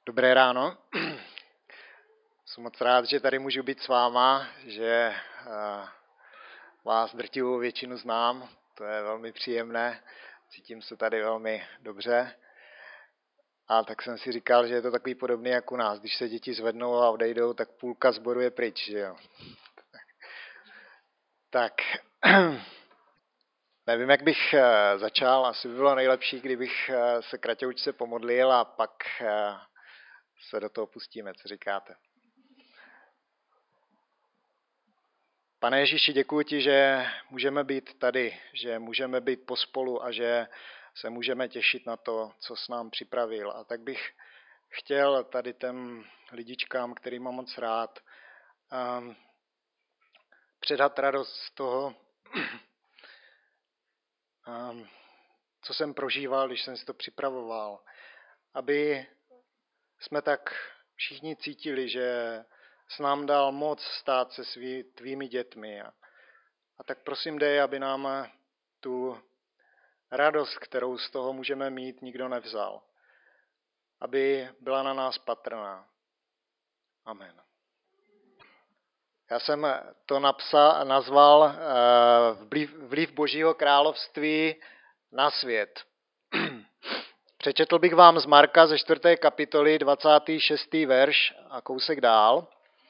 Dobré ráno. Jsem moc rád, že tady můžu být s váma, že vás drtivou většinu znám. To je velmi příjemné. Cítím se tady velmi dobře. A tak jsem si říkal, že je to takový podobný jak u nás. Když se děti zvednou a odejdou, tak půlka sboru je pryč, že jo. Tak, nevím, jak bych začal. Asi by bylo nejlepší, kdybych se kraťoučce pomodlil a pak se do toho pustíme. Co říkáte? Pane Ježíši, děkuji ti, že můžeme být tady, že můžeme být pospolu a že se můžeme těšit na to, co jsi nám připravil. A tak bych chtěl tady těm lidičkám, který mám moc rád, předat radost z toho, co jsem prožíval, když jsem si to připravoval. Aby jsme tak všichni cítili, že jsi nám dal moc stát se tvými dětmi. A tak prosím dej, aby nám tu radost, kterou z toho můžeme mít, nikdo nevzal. Aby byla na nás patrná. Amen. Já jsem to nazval vliv Božího království na svět. Přečetl bych vám z Marka ze 4. kapitoly 26. verš a kousek dál.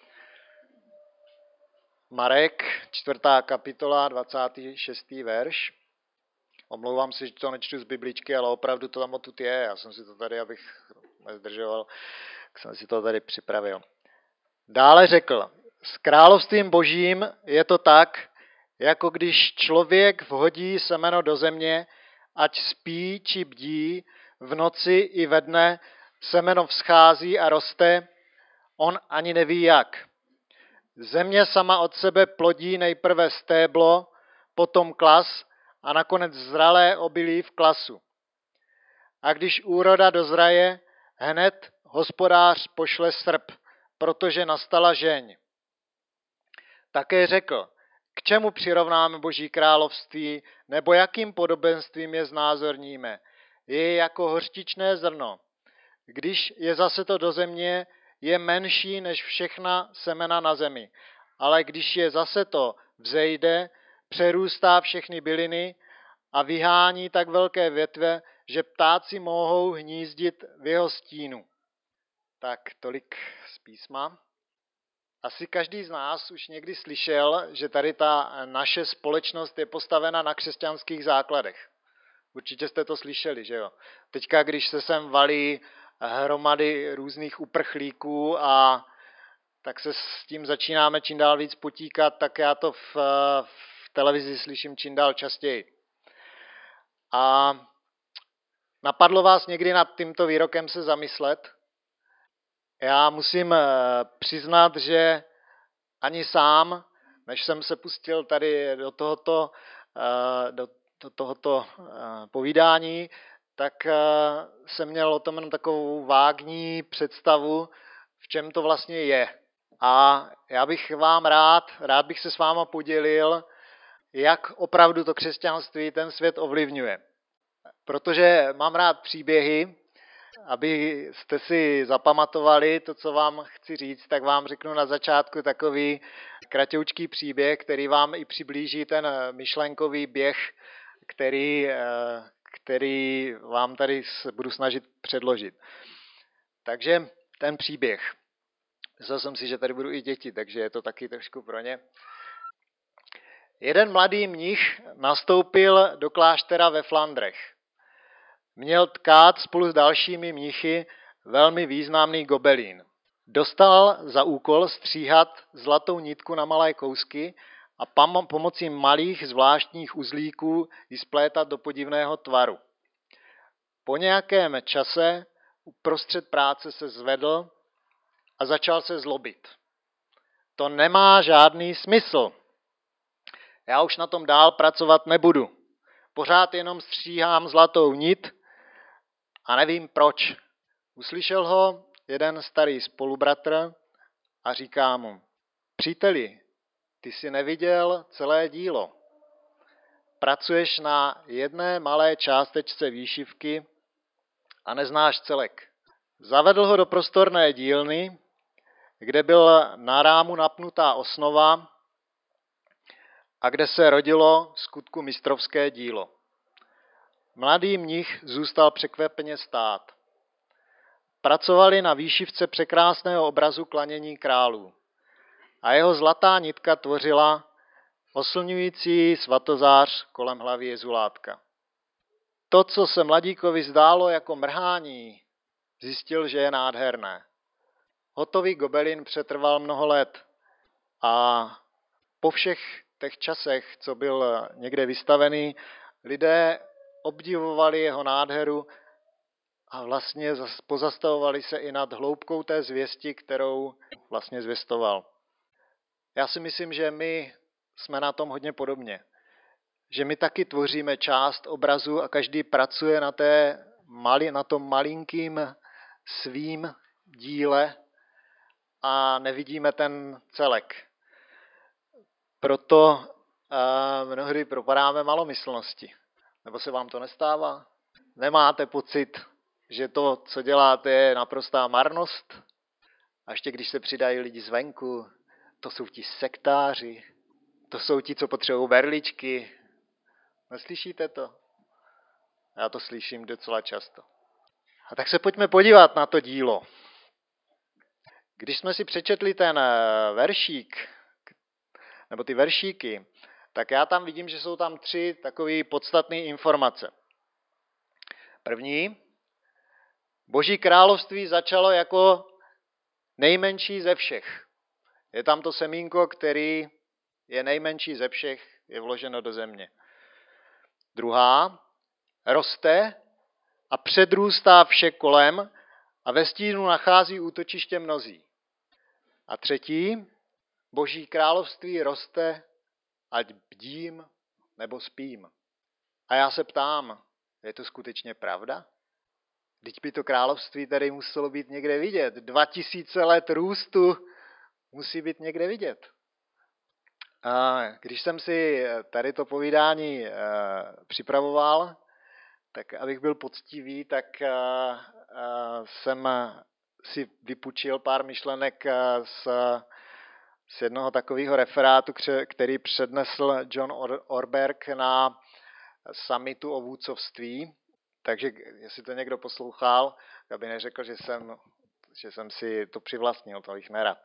Marek, 4. kapitola, 26. verš. Omlouvám se, že to nečtu z bibličky, ale opravdu to tam odtud je. Já jsem si to tady, abych nezdržoval, tak jsem si to tady připravil. Dále řekl, s královstvím božím je to tak, jako když člověk vhodí semeno do země, ať spí či bdí, v noci i ve dne semeno vzchází a roste, on ani neví jak. Země sama od sebe plodí nejprve stéblo, potom klas a nakonec zralé obilí v klasu. A když úroda dozraje, hned hospodář pošle srp, protože nastala žeň. Také řekl, k čemu přirovnáme Boží království, nebo jakým podobenstvím je znázorníme. Je jako hořčičné zrno. Když je zaseto do země, je menší než všechna semena na zemi. Ale když je zaseto vzejde, přerůstá všechny byliny a vyhání tak velké větve, že ptáci mohou hnízdit v jeho stínu. Tak tolik z písma. Asi každý z nás už někdy slyšel, že tady ta naše společnost je postavena na křesťanských základech. Určitě jste to slyšeli, že jo? Teďka, když se sem valí hromady různých uprchlíků a tak se s tím začínáme čím dál víc potíkat, tak já to v televizi slyším čím dál častěji. A napadlo vás někdy nad tímto výrokem se zamyslet? Já musím přiznat, že ani sám, než jsem se pustil tady do tohoto povídání, tak jsem měl o tom takovou vágní představu, v čem to vlastně je. A já bych vám rád bych se s váma podělil, jak opravdu to křesťanství ten svět ovlivňuje. Protože mám rád příběhy, abyste si zapamatovali to, co vám chci říct, tak vám řeknu na začátku takový kratoučký příběh, který vám i přiblíží ten myšlenkový běh, který vám tady budu snažit předložit. Takže ten příběh. Myslel jsem si, že tady budu i děti, takže je to taky trošku pro ně. Jeden mladý mnich nastoupil do kláštera ve Flandrech. Měl tkát spolu s dalšími mnichy velmi významný gobelín. Dostal za úkol stříhat zlatou nitku na malé kousky a pomocí malých zvláštních uzlíků ji splétat do podivného tvaru. Po nějakém čase uprostřed práce se zvedl a začal se zlobit. To nemá žádný smysl. Já už na tom dál pracovat nebudu. Pořád jenom stříhám zlatou nit a nevím proč. Uslyšel ho jeden starý spolubratr a říká mu, příteli, ty jsi neviděl celé dílo. Pracuješ na jedné malé částečce výšivky a neznáš celek. Zavedl ho do prostorné dílny, kde byl na rámu napnutá osnova a kde se rodilo v skutku mistrovské dílo. Mladý mnich zůstal překvapeně stát. Pracovali na výšivce překrásného obrazu klanění králů a jeho zlatá nitka tvořila oslňující svatozář kolem hlavy Jezulátka. To, co se mladíkovi zdálo jako mrhání, zjistil, že je nádherné. Hotový gobelin přetrval mnoho let a po všech těch časech, co byl někde vystavený, lidé obdivovali jeho nádheru a vlastně pozastavovali se i nad hloubkou té zvěsti, kterou vlastně zvěstoval. Já si myslím, že my jsme na tom hodně podobně. Že my taky tvoříme část obrazu a každý pracuje na tom malinkým svým díle a nevidíme ten celek. Proto mnohdy propadáme malomyslnosti. Nebo se vám to nestává? Nemáte pocit, že to, co děláte, je naprostá marnost? A ještě když se přidají lidi zvenku, to jsou ti sektáři, to jsou ti, co potřebují berličky. Neslyšíte to? Já to slyším docela často. A tak se pojďme podívat na to dílo. Když jsme si přečetli ten veršík, nebo ty veršíky, tak já tam vidím, že jsou tam 3 takové podstatné informace. První, Boží království začalo jako nejmenší ze všech. Je tam to semínko, který je nejmenší ze všech, je vloženo do země. Druhá, roste a předrůstá vše kolem a ve stínu nachází útočiště mnozí. A třetí, Boží království roste, ať bdím nebo spím. A já se ptám, je to skutečně pravda? Vždyť by to království tady muselo být někde vidět. 2000 let růstu musí být někde vidět. A když jsem si tady to povídání připravoval, tak abych byl poctivý, tak jsem si vypůjčil pár myšlenek z jednoho takového referátu, který přednesl John Orberg na summitu o vůdcovství. Takže jestli to někdo poslouchal, aby neřekl, že jsem si to přivlastnil, to bych nerad.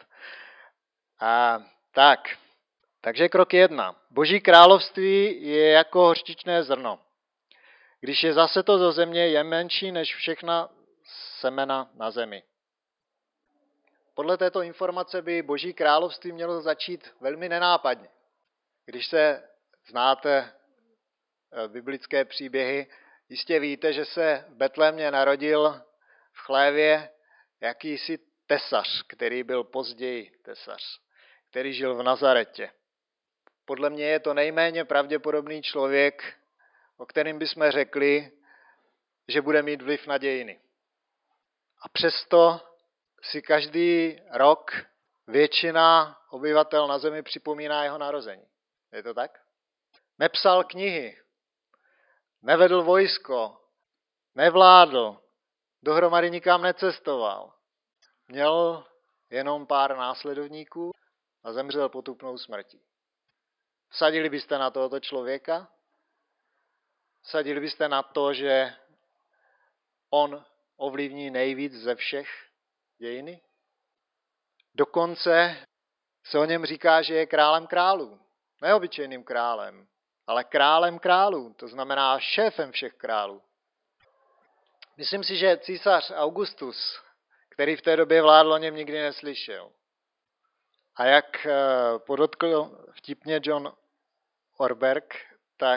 Takže krok 1. Boží království je jako hořčičné zrno. Když je zaseto do země, je menší než všechna semena na zemi. Podle této informace by Boží království mělo začít velmi nenápadně. Když se znáte biblické příběhy, jistě víte, že se v Betlémě narodil v chlévě jakýsi tesař, který byl později tesař, který žil v Nazaretě. Podle mě je to nejméně pravděpodobný člověk, o kterém bychom řekli, že bude mít vliv na dějiny. A přesto si každý rok většina obyvatel na zemi připomíná jeho narození. Je to tak? Nepsal knihy, nevedl vojsko, nevládl, dohromady nikam necestoval. Měl jenom pár následovníků a zemřel potupnou smrtí. Vsadili byste na tohoto člověka? Vsadili byste na to, že on ovlivní nejvíc ze všech dějiny? Dokonce se o něm říká, že je králem králů. Neobyčejným králem, ale králem králů, to znamená šéfem všech králů. Myslím si, že císař Augustus, který v té době vládl, o něm nikdy neslyšel. A jak podotkl vtipně John Orberg, tak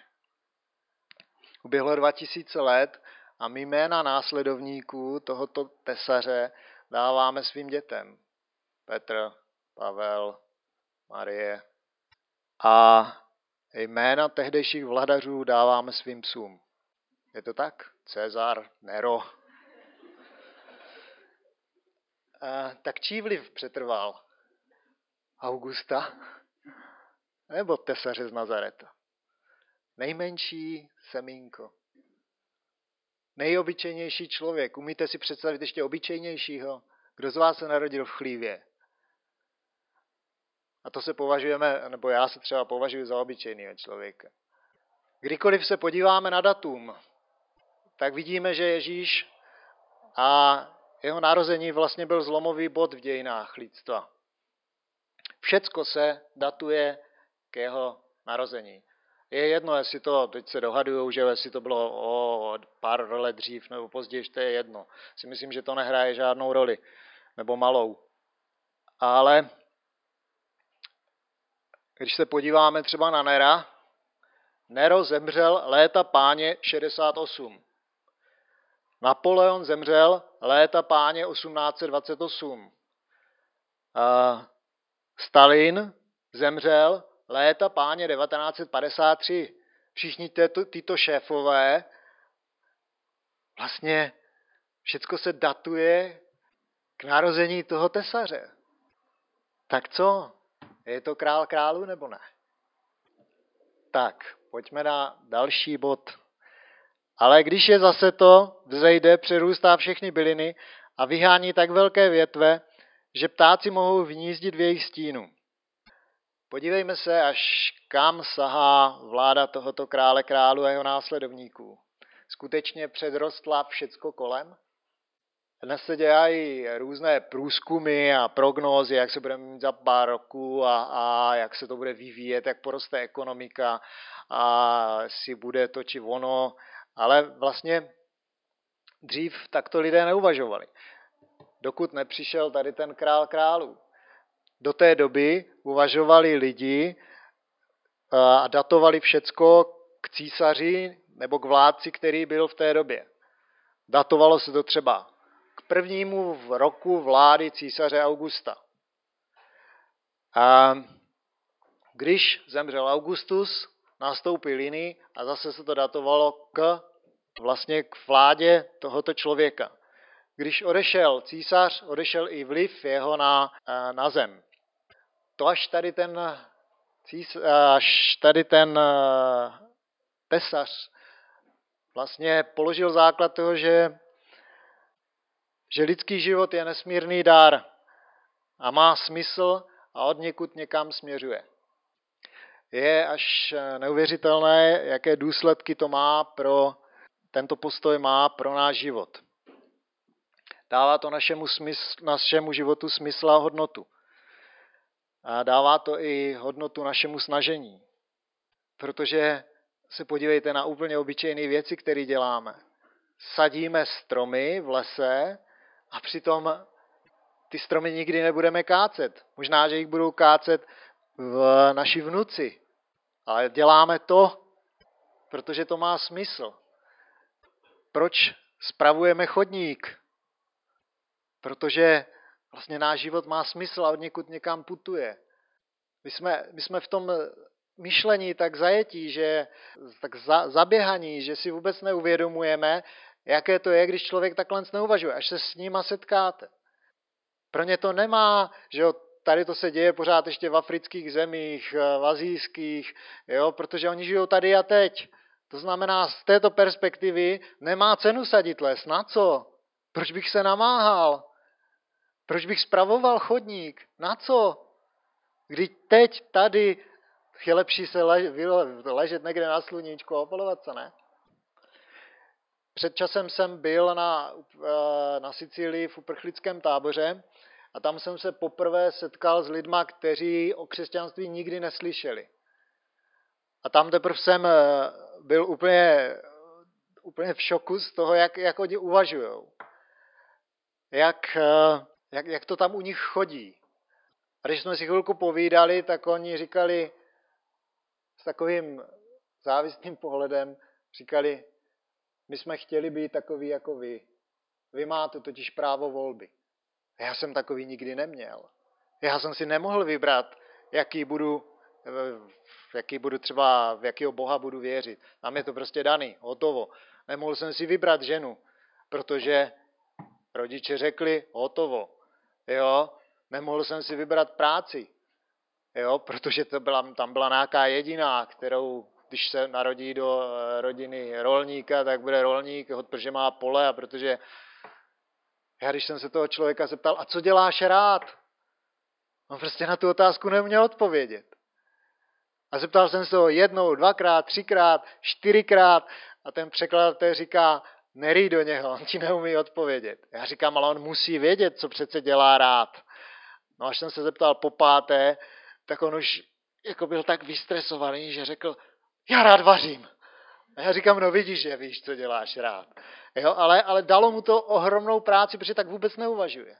uběhlo 2000 let a my jména následovníků tohoto tesaře dáváme svým dětem. Petr, Pavel, Marie. A jména tehdejších vladařů dáváme svým psům. Je to tak? Cezar, Nero. Tak čí vliv přetrval? Augusta nebo tesaře z Nazareta? Nejmenší semínko. Nejobyčejnější člověk. Umíte si představit ještě obyčejnějšího? Kdo z vás se narodil v chlívě? A to se považujeme, nebo já se třeba považuji za obyčejného člověka. Kdykoliv se podíváme na datum, tak vidíme, že Ježíš a jeho narození vlastně byl zlomový bod v dějinách lidstva. Všecko se datuje k jeho narození. Je jedno, jestli to, teď se dohadujou, že jestli to bylo o pár let dřív nebo později, to je jedno. Si myslím, že to nehraje žádnou roli, nebo malou. Ale když se podíváme třeba na Nera, Nero zemřel léta páně 68. Napoleon zemřel léta páně 1828. Stalin zemřel léta páně 1953. Všichni tyto šéfové, vlastně všecko se datuje k narození toho tesaře. Tak co? Je to král králů nebo ne? Tak, pojďme na další bod. Ale když je zase to, vzejde, přerůstá všechny byliny a vyhání tak velké větve, že ptáci mohou vnízdit v jejich stínu. Podívejme se, až kam sahá vláda tohoto krále králu a jeho následovníků. Skutečně předrostla všecko kolem? Dnes se dělají různé průzkumy a prognózy, jak se budeme mít za pár roků a jak se to bude vyvíjet, jak poroste ekonomika a si bude to či ono. Ale vlastně dřív takto lidé neuvažovali, dokud nepřišel tady ten král králů. Do té doby uvažovali lidi a datovali všecko k císaři nebo k vládci, který byl v té době. Datovalo se to třeba k prvnímu roku vlády císaře Augusta. A když zemřel Augustus, nastoupil jiný a zase se to datovalo k vládě tohoto člověka. Když odešel císař, odešel i vliv jeho na zem. To až tady ten tesař vlastně položil základ toho, že lidský život je nesmírný dar a má smysl a od někud někam směřuje. Je až neuvěřitelné, jaké důsledky to má tento postoj má pro náš život. Dává to našemu životu smysl a hodnotu. A dává to i hodnotu našemu snažení. Protože se podívejte na úplně obyčejné věci, které děláme. Sadíme stromy v lese a přitom ty stromy nikdy nebudeme kácet. Možná, že jich budou kácet naši vnuci. Ale děláme to, protože to má smysl. Proč spravujeme chodník? Protože vlastně náš život má smysl a od někud někam putuje. My jsme v tom myšlení tak zajetí, tak zaběhaní, že si vůbec neuvědomujeme, jaké to je, když člověk takhle neuvažuje, až se s nima setkáte. Pro ně to nemá, že jo, tady to se děje pořád ještě v afrických zemích, v asijských, jo, protože oni žijou tady a teď. To znamená, z této perspektivy nemá cenu sadit les. Na co? Proč bych se namáhal? Proč bych spravoval chodník? Na co? Když teď tady je lepší se ležet někde na sluníčku a opalovat se, ne? Před časem jsem byl na Sicílii v uprchlickém táboře a tam jsem se poprvé setkal s lidma, kteří o křesťanství nikdy neslyšeli. A tam teprve jsem byl úplně v šoku z toho, jak oni uvažujou. Jak to tam u nich chodí. A když jsme si chvilku povídali, tak oni říkali s takovým závistným pohledem, říkali, my jsme chtěli být takový jako vy. Vy máte totiž právo volby. Já jsem takový nikdy neměl. Já jsem si nemohl vybrat, v jakého Boha budu věřit. Tam je to prostě daný, hotovo. Nemohl jsem si vybrat ženu, protože rodiče řekli, hotovo. Jo? Nemohl jsem si vybrat práci, jo? Protože tam byla nějaká jediná, kterou když se narodí do rodiny rolníka, tak bude rolník, protože má pole a protože já když jsem se toho člověka zeptal, a co děláš rád? On prostě na tu otázku neuměl odpovědět. A zeptal jsem se ho jednou, dvakrát, třikrát, čtyřikrát a ten překladatel říká, nerý do něho, on ti neumí odpovědět. Já říkám, ale on musí vědět, co přece dělá rád. No až jsem se zeptal po páté, tak on už jako byl tak vystresovaný, že řekl, já rád vařím. A já říkám, no vidíš, že víš, co děláš rád. Jo, ale dalo mu to ohromnou práci, protože tak vůbec neuvažuje.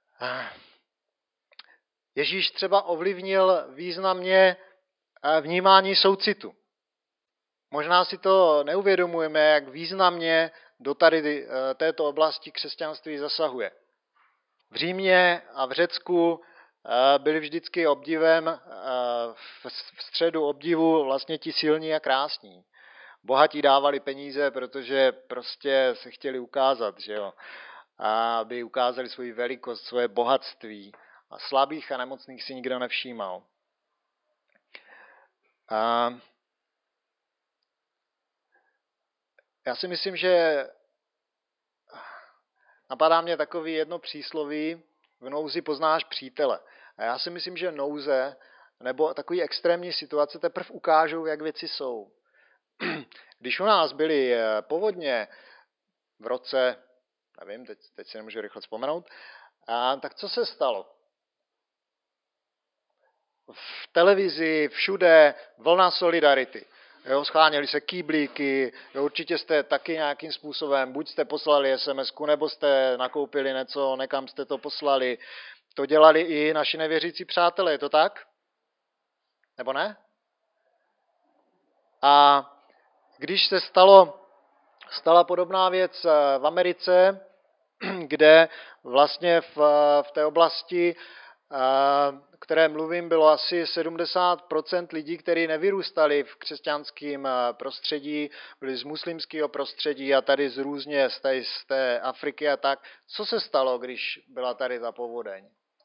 Ježíš třeba ovlivnil významně vnímání soucitu. Možná si to neuvědomujeme, jak významně do tady této oblasti křesťanství zasahuje. V Římě a v Řecku byli vždycky obdivem, v středu obdivu vlastně ti silní a krásní. Bohatí dávali peníze, protože prostě se chtěli ukázat, že jo, aby ukázali svoji velikost, svoje bohatství. A slabých a nemocných si nikdo nevšímal. Já si myslím, že napadá mě takový jedno přísloví, v nouzi poznáš přítele. A já si myslím, že nouze nebo takový extrémní situace teprve ukážou, jak věci jsou. Když u nás byly povodně v roce, nevím, teď si nemůžu rychle vzpomenout, tak co se stalo? V televizi, všude, vlna solidarity. Jo, scháněli se kýblíky, jo, určitě jste taky nějakým způsobem, buď jste poslali SMS-ku, nebo jste nakoupili něco, nekam jste to poslali. To dělali i naši nevěřící přátelé, je to tak? Nebo ne? A když se stala podobná věc v Americe, kde vlastně v té oblasti, které mluvím, bylo asi 70% lidí, kteří nevyrůstali v křesťanském prostředí, byli z muslimského prostředí a tady z té Afriky a tak. Co se stalo, když byla tady ta povodeň?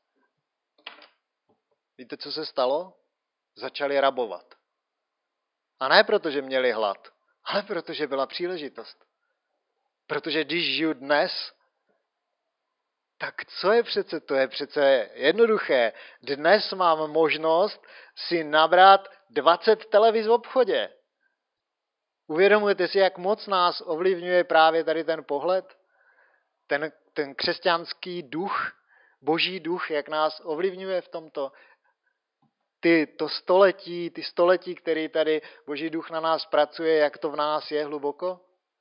Víte, co se stalo? Začali rabovat. A ne proto, že měli hlad, ale protože byla příležitost. Protože když žiju dnes, tak co je přece? To je přece jednoduché. Dnes mám možnost si nabrat 20 televiz v obchodě. Uvědomujete si, jak moc nás ovlivňuje právě tady ten pohled? Ten křesťanský duch, boží duch, jak nás ovlivňuje v tomto? Ty století, který tady boží duch na nás pracuje, jak to v nás je hluboko?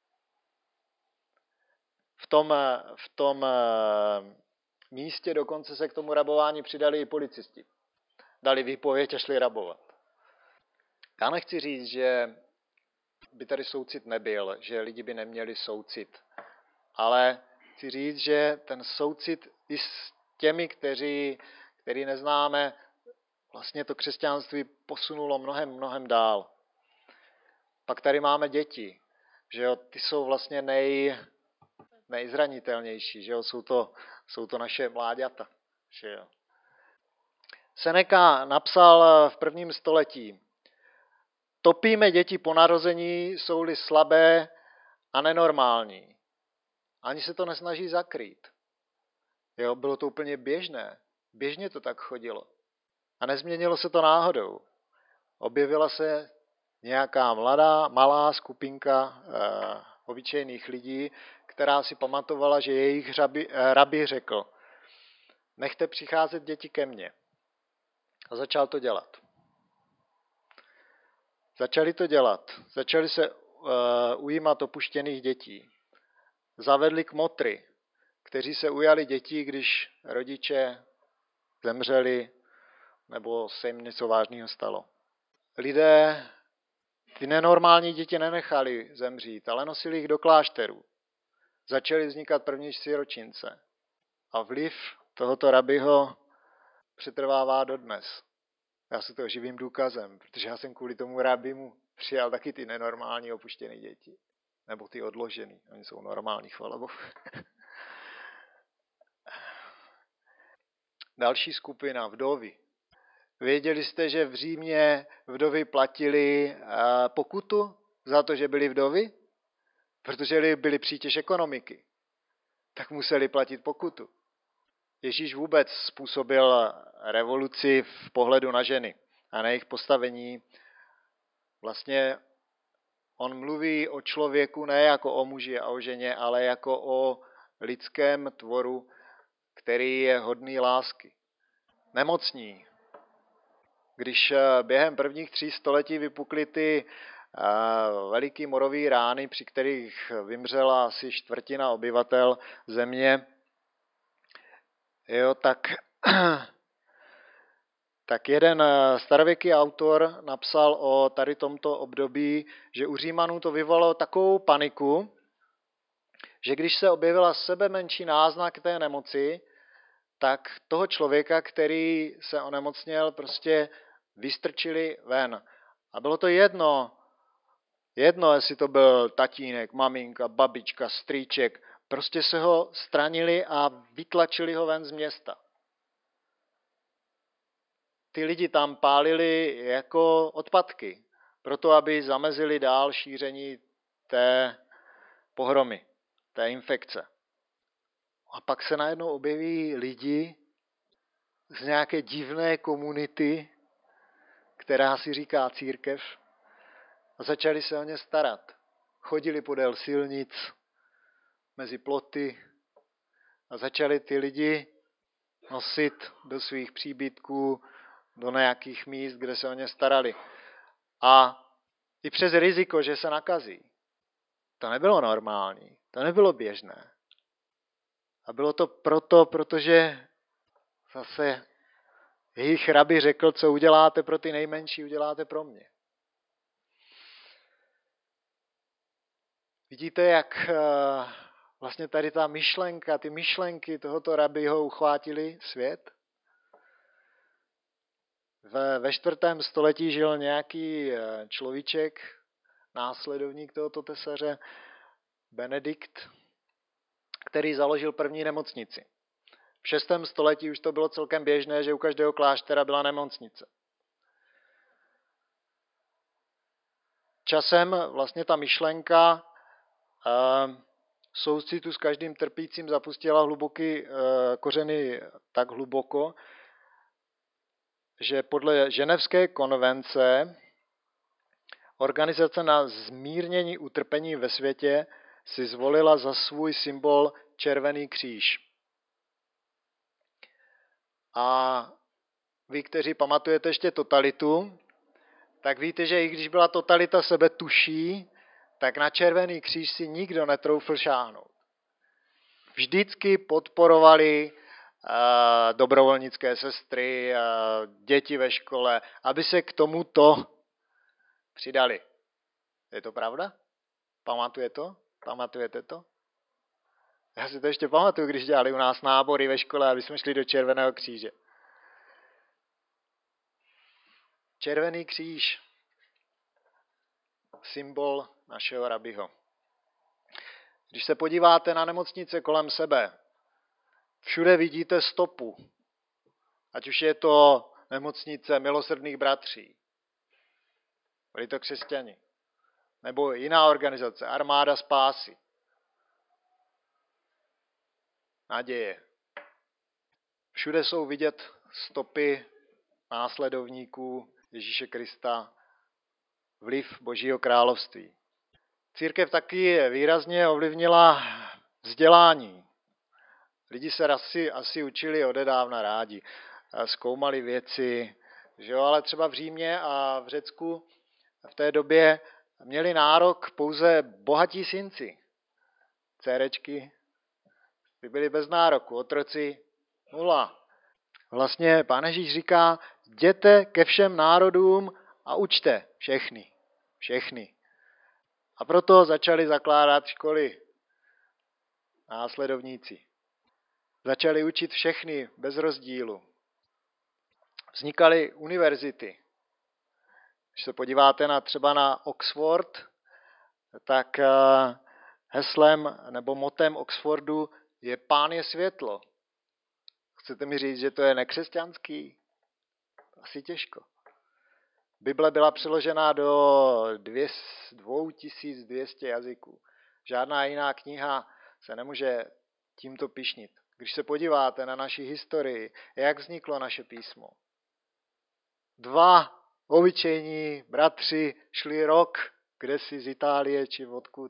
V tom místě dokonce se k tomu rabování přidali i policisti. Dali výpověď a šli rabovat. Já nechci říct, že by tady soucit nebyl, že lidi by neměli soucit. Ale chci říct, že ten soucit i s těmi, který neznáme, vlastně to křesťanství posunulo mnohem dál. Pak tady máme děti, že jo, ty jsou vlastně nejzranitelnější, že jo, jsou to naše mláďata, že jo. Seneca napsal v 1. století: topíme děti po narození, jsou-li slabé a nenormální. Ani se to nesnaží zakrýt. Jo, bylo to úplně běžné. Běžně to tak chodilo. A nezměnilo se to náhodou. Objevila se nějaká malá skupinka obyčejných lidí, která si pamatovala, že jejich rabi řekl: nechte přicházet děti ke mně. A začal to dělat. Začali se ujímat opuštěných dětí. Zavedli kmotry, kteří se ujali dětí, když rodiče zemřeli nebo se jim něco vážného stalo. Lidé ty nenormální děti nenechali zemřít, ale nosili jich do klášterů. Začaly vznikat první siročince. A vliv tohoto rabiho přetrvává dodnes. Já jsem toho živým důkazem, protože já jsem kvůli tomu rabimu přijal taky ty nenormální opuštěné děti. Nebo ty odložený. Oni jsou normální, chvala Bohu. Další skupina, vdovy. Věděli jste, že v Římě vdovy platili pokutu za to, že byli vdovy? Protože byli přítěž ekonomiky. Tak museli platit pokutu. Ježíš vůbec způsobil revoluci v pohledu na ženy a na jejich postavení. Vlastně on mluví o člověku ne jako o muži a o ženě, ale jako o lidském tvoru, který je hodný lásky. Nemocní. Když během prvních 3 století vypukly ty veliký morový rány, při kterých vymřela asi 1/4 obyvatel země, tak jeden starověký autor napsal o tady tomto období, že u Římanů to vyvolalo takovou paniku, že když se objevila sebemenší náznak té nemoci, tak toho člověka, který se onemocněl, prostě vystrčili ven. A bylo to jedno, jestli to byl tatínek, maminka, babička, strýček, prostě se ho stranili a vytlačili ho ven z města. Ty lidi tam pálili jako odpadky, proto aby zamezili dál šíření té pohromy, té infekce. A pak se najednou objeví lidi z nějaké divné komunity, která si říká církev, a začali se o ně starat. Chodili podél silnic, mezi ploty a začali ty lidi nosit do svých příbytků, do nějakých míst, kde se o ně starali. A i přes riziko, že se nakazí. To nebylo normální, to nebylo běžné. A bylo to protože zase jejich rabi řekl, co uděláte pro ty nejmenší, uděláte pro mě. Vidíte, jak vlastně tady ta myšlenka, ty myšlenky tohoto rabiho uchvátili svět? Ve 4. století žil nějaký človíček, následovník tohoto tesaře, Benedikt, který založil první nemocnici. V 6. století už to bylo celkem běžné, že u každého kláštera byla nemocnice. Časem vlastně ta myšlenka soucitu s každým trpícím zapustila hluboký kořeny tak hluboko, že podle Ženevské konvence Organizace na zmírnění utrpení ve světě si zvolila za svůj symbol červený kříž. A vy, kteří pamatujete ještě totalitu, tak víte, že i když byla totalita sebetuší, tak na červený kříž si nikdo netroufl šáhnout. Vždycky podporovali dobrovolnické sestry, děti ve škole, aby se k tomuto přidali. Je to pravda? Pamatujete to? Já si to ještě pamatuju, když dělali u nás nábory ve škole, aby jsme šli do Červeného kříže. Červený kříž. Symbol našeho rabiho. Když se podíváte na nemocnice kolem sebe, všude vidíte stopu. Ať už je to nemocnice milosrdných bratří. Byli to křesťani. Nebo jiná organizace, Armáda spásy. Naděje. Všude jsou vidět stopy následovníků Ježíše Krista, vliv Božího království. Církev taky výrazně ovlivnila vzdělání. Lidi se asi učili odedávna rádi, zkoumali věci, že jo? Ale třeba v Římě a v Řecku v té době měli nárok pouze bohatí synci. Dcerečky, ty byly bez nároku, otroci nula. Vlastně Pán Ježíš říká, jděte ke všem národům a učte všechny. A proto začali zakládat školy následovníci. Začali učit všechny bez rozdílu. Vznikaly univerzity. Když se podíváte třeba na Oxford, tak heslem nebo motem Oxfordu je Pán je světlo. Chcete mi říct, že to je nekřesťanský? Asi těžko. Bible byla přeložena do 2200 jazyků. Žádná jiná kniha se nemůže tímto pyšnit. Když se podíváte na naši historii, jak vzniklo naše písmo. 2 obyčejní bratři šli rok, kdesi z Itálie či odkud,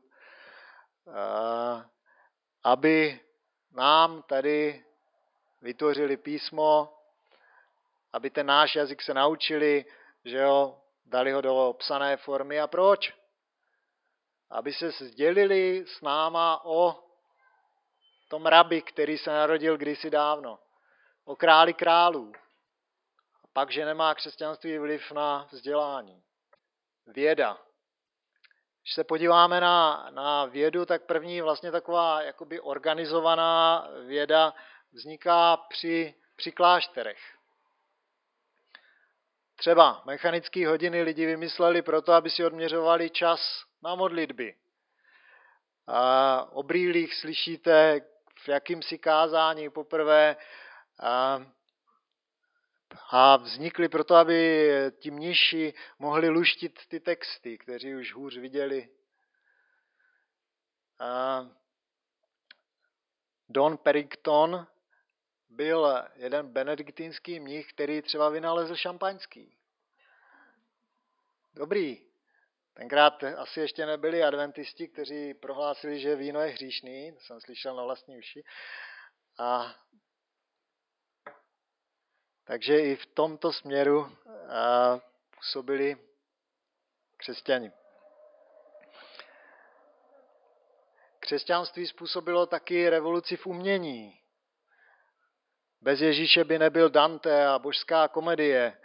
aby nám tady vytvořili písmo, aby ten náš jazyk se naučili, že jo, dali ho do psané formy. A proč? Aby se sdělili s náma o tom rabi, který se narodil kdysi dávno. O králi králů. A pak, že nemá křesťanství vliv na vzdělání. Věda. Když se podíváme na vědu, tak první vlastně taková jakoby organizovaná věda vzniká při klášterech. Třeba mechanické hodiny lidi vymysleli proto, aby si odměřovali čas na modlitby. O brýlích slyšíte v jakýmsi kázání poprvé a vznikly proto, aby ti mniši mohli luštit ty texty, kteří už hůř viděli. Don Perigton byl jeden benediktínský mnich, který třeba vynalezl šampaňský. Dobrý. Tenkrát asi ještě nebyli adventisti, kteří prohlásili, že víno je hříšný. To jsem slyšel na vlastní uši. Takže i v tomto směru působili křesťani. Křesťanství způsobilo taky revoluci v umění. Bez Ježíše by nebyl Dante a božská komedie.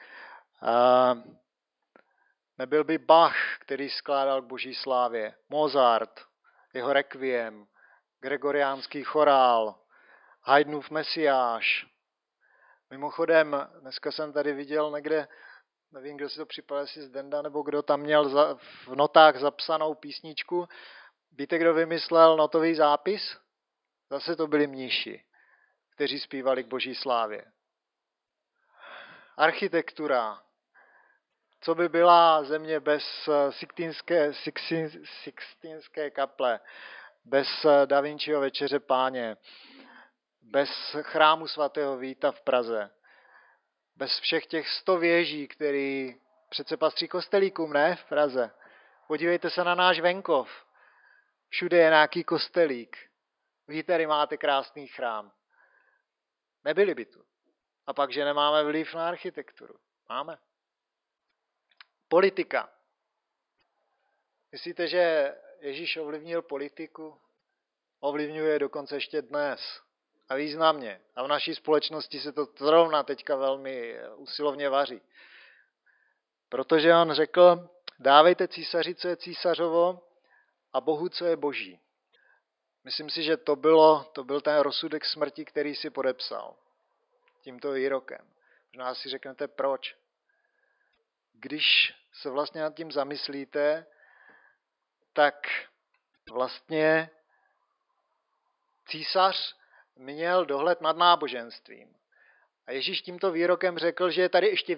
Nebyl by Bach, který skládal k boží slávě. Mozart, jeho Requiem, gregoriánský chorál, Haydnův Mesiáš. Mimochodem, dneska jsem tady viděl někde, nevím, kdo si to připadal, jestli Zdenda, nebo kdo tam měl v notách zapsanou písničku. Víte, kdo vymyslel notový zápis? Zase to byli mniši, kteří zpívali k boží slávě. Architektura. Co by byla země bez Sixtinské kaple, bez Da Vinciho Večeře Páně, bez chrámu svatého Víta v Praze, bez všech těch 100 věží, který přece patří kostelíkům, ne, v Praze. Podívejte se na náš venkov. Všude je nějaký kostelík. Vy tady máte krásný chrám. Nebyli by tu. A pak, že nemáme vliv na architekturu. Máme. Politika. Myslíte, že Ježíš ovlivnil politiku? Ovlivňuje dokonce ještě dnes. A významně. A v naší společnosti se to zrovna teďka velmi usilovně vaří. Protože on řekl, dávejte císaři, co je císařovo, a Bohu, co je boží. Myslím si, že to byl ten rozsudek smrti, který si podepsal tímto výrokem. Možná si řeknete, proč. Když se vlastně nad tím zamyslíte, tak vlastně císař měl dohled nad náboženstvím. A Ježíš tímto výrokem řekl, že je tady ještě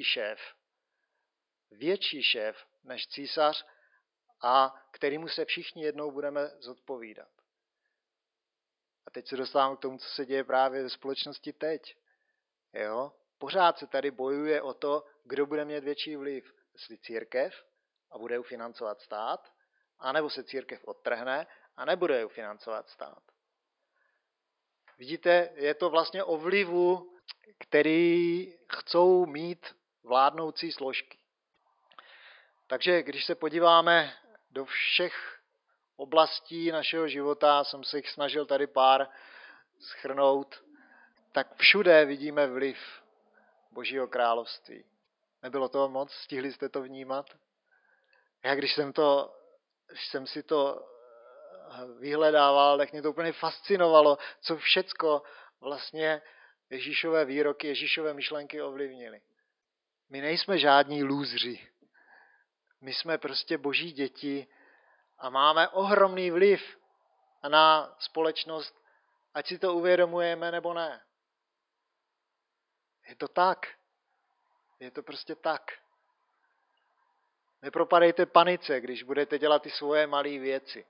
větší šéf než císař, a kterému se všichni jednou budeme zodpovídat. A teď se dostávám k tomu, co se děje právě ve společnosti teď. Jo? Pořád se tady bojuje o to, kdo bude mít větší vliv. Jestli církev a bude ju financovat stát, anebo se církev odtrhne a nebude ju financovat stát. Vidíte, je to vlastně o vlivu, který chcou mít vládnoucí složky. Takže když se podíváme do všech oblastí našeho života, jsem se jich snažil tady pár shrnout, tak všude vidíme vliv Božího království. Nebylo toho moc? Stihli jste to vnímat? Já když jsem si to vyhledával, tak mě to úplně fascinovalo, co všecko vlastně Ježíšové výroky, Ježíšové myšlenky ovlivnily. My nejsme žádní lůzři. My jsme prostě boží děti a máme ohromný vliv na společnost, ať si to uvědomujeme nebo ne. Je to tak. Je to prostě tak. Nepropadejte panice, když budete dělat ty svoje malé věci.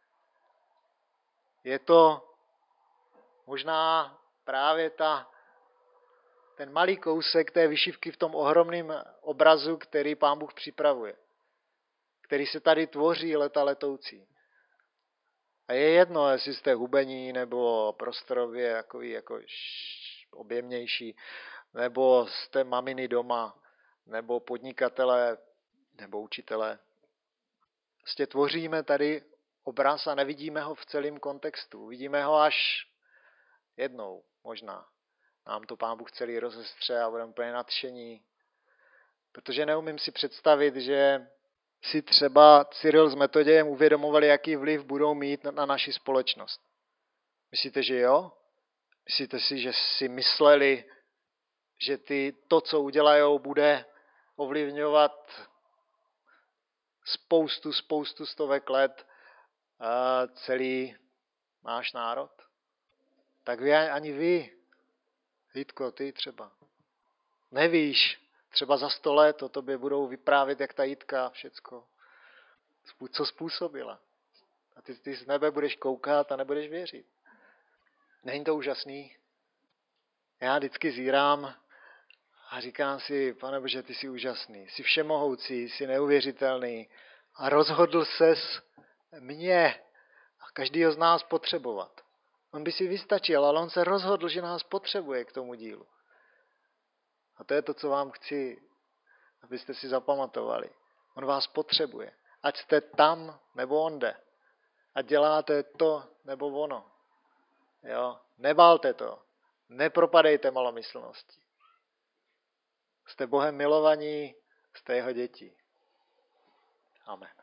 Je to možná právě ten malý kousek té vyšívky v tom ohromném obrazu, který Pán Bůh připravuje. Který se tady tvoří leta letoucí. A je jedno, jestli jste hubení, nebo prostorově jako objemnější, nebo jste maminy doma, nebo podnikatelé, nebo učitelé. Prostě tvoříme tady obraz a nevidíme ho v celém kontextu. Vidíme ho až jednou, možná. Nám to Pán Bůh celý rozestře a budeme úplně nadšení. Protože neumím si představit, že si třeba Cyril s Metodějem uvědomovali, jaký vliv budou mít na naši společnost. Myslíte, že jo? Myslíte si, že si mysleli, že to, co udělají, bude ovlivňovat spoustu stovek let celý náš národ? Tak ani vy, Jitko, ty třeba. Nevíš, třeba za 100 let o tobě budou vyprávět, jak ta Jitka všecko, co způsobila. A ty z nebe budeš koukat a nebudeš věřit. Není to úžasný? Já vždycky zírám a říkám si, Pane Bože, ty jsi úžasný, jsi všemohoucí, jsi neuvěřitelný a rozhodl ses mě a každýho z nás potřebovat. On by si vystačil, ale on se rozhodl, že nás potřebuje k tomu dílu. A to je to, co vám chci, abyste si zapamatovali. On vás potřebuje. Ať jste tam, nebo onde. Ať děláte to, nebo ono. Jo? Nebálte to. Nepropadejte malomyslnosti. Jste Bohem milovaní, jste jeho děti. Amen.